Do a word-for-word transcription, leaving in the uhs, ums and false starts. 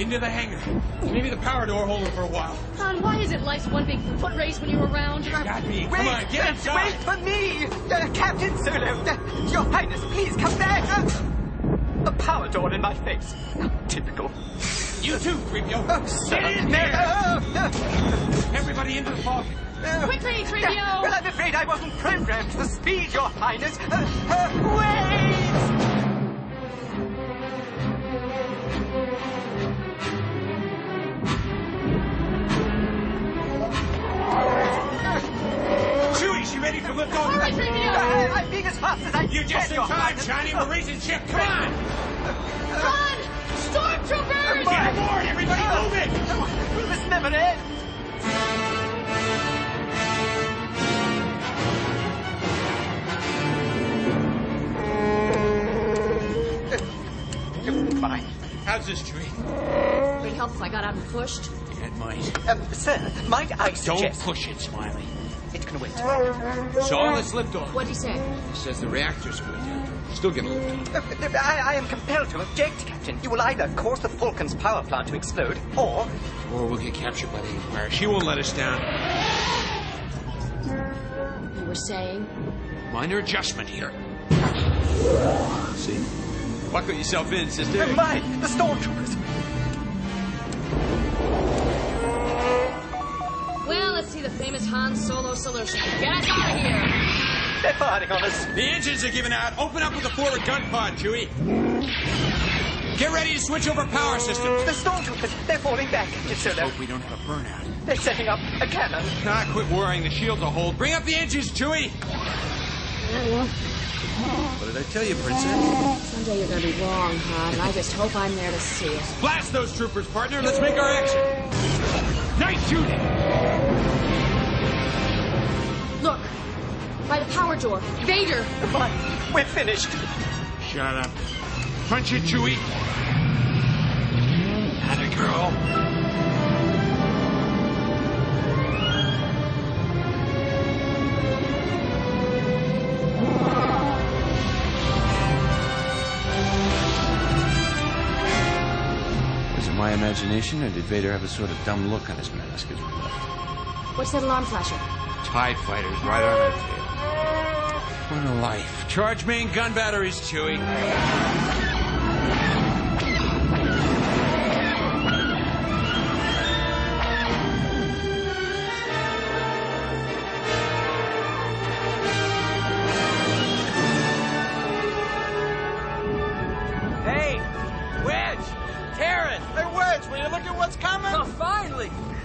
Into the hangar. Maybe the power door hold him for a while. Han, why isn't life's one big foot race when you're around? You got me. Come Wait, on, get uh, inside. Wait for me! Uh, Captain Solo! Uh, Your Highness, please come back! Uh, a power door in my face. Typical. You too, three P O. Oh, sir. Get in No, there! uh, uh, Everybody into the fog. uh, Quickly, three P O! Well, I'm afraid I wasn't programmed for speed, Your Highness. Uh, uh, wait! Chewie, she ready for liftoff? All right, three P O! Uh, I'm being as fast as I You're can, just in Your time, Highness. Johnny. We're raising ship. Come on! Run! Stormtroopers! Get aboard, everybody! Move it! Oh, will this never end? Fine. How's this, Chewie? Would it help if I got out and pushed? It might. Um, sir, might I Don't suggest... push it, Smiley. It can wait. So let's lift off. What'd he say? He says the reactor's going down. Still gonna lift off. Uh, I, I am compelled to object, Captain. You will either cause the Falcon's power plant to explode, or... Or we'll get captured by the Empire. She won't let us down. You were saying? Minor adjustment here. See? Buckle yourself in, sister. Oh, my! The stormtroopers! Well, let's see the famous Han Solo solution. Get us out of here! They're firing on us. The engines are giving out. Open up with the forward gun pod, Chewie. Get ready to switch over power systems. The stormtroopers, they're falling back, Captain Solo. Hope we don't have a burnout. They're setting up a cannon. Nah, quit worrying. The shields will hold. Bring up the engines, Chewie. What did I tell you, Princess? Someday you're gonna be wrong, Han. I just hope I'm there to see it. Blast those troopers, partner. Let's make our exit. Night shooting. Look! By the power door. Vader! Fine, we're finished. Shut up. Punch it, Chewie. Atta girl. Was it my imagination, or did Vader have a sort of dumb look on his mask as we left? What's that alarm flasher? TIE fighters right on our tail. What a life. Charge main gun batteries, Chewie. Hey, Wedge! Karen! Hey, Wedge, will you look at what's coming? Oh, finally!